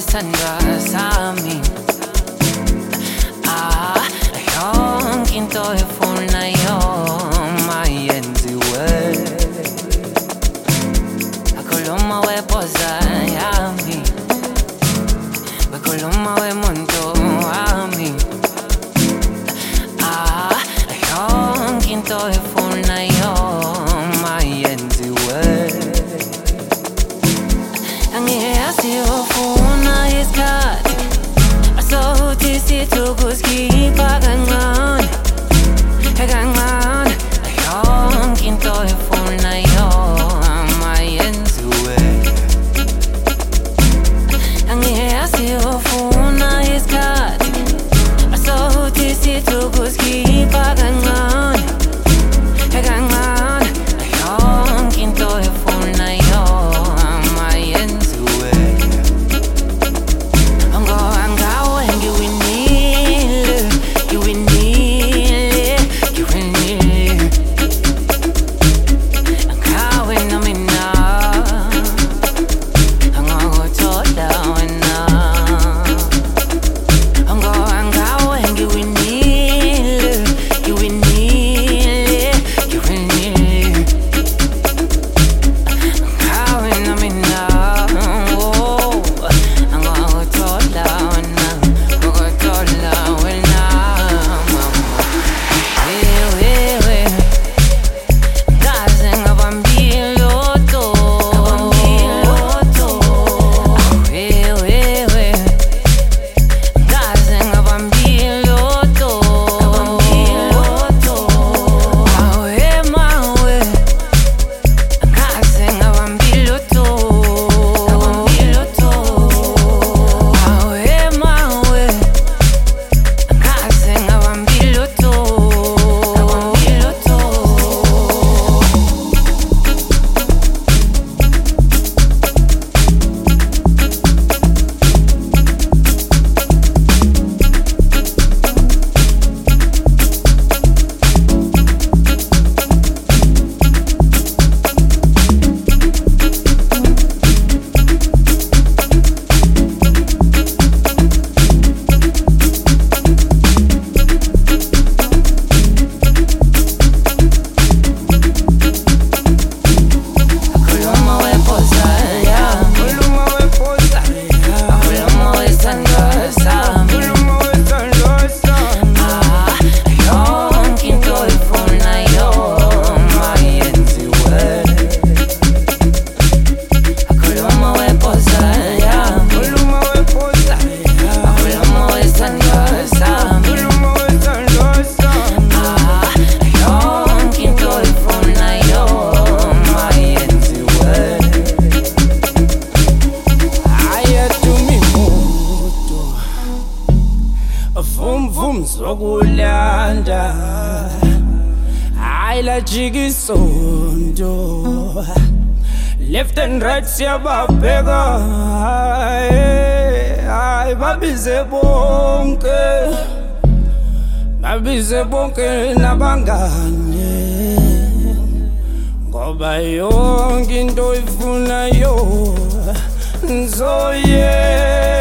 esithandwa sami. Yonke into efunayo mayenziwe. Akhuluma wepoza yami, akhuluma wemuntu wami. Yonke into efunayo mayenziwe. Angiyazi ufuna isikhathi, asokuthi sithukusikhipha kancane kancane. Yonke into efunayo mayenziwe. Angiyazi ufuna isikhathi, asokuthi sithukusikhipha kancane kancane. Yonke into efunayo mayenziwe. Angawe ngiwinile, ngiwinile, ngiwinile. Angawe nomina angakuthola wena. Angawe ngiwinile, ngiwinile, ngiwinile. Angawe nomina angakuthola wena, angakuthola wena mama. Wewe kaze ngabambiloto, wewe kaze ngabambiloto, awe mawe kaze ngabambiloto, awe mawe kaze ngabambiloto. Akhuluma wepoza yami, akhuluma wesithandwa sami. Yonke into efunayo mayenziwe. Akhuluma wepoza yami, akhuluma wesithandwa sami. Yonke into efunayo mayenziwe. Ayethumimuto vum vum zokulanda, ayla jikisonto, left and right siyababheka. Ay babize bonke nabangane, ngoba yonke into ifunayo ngizoyenza.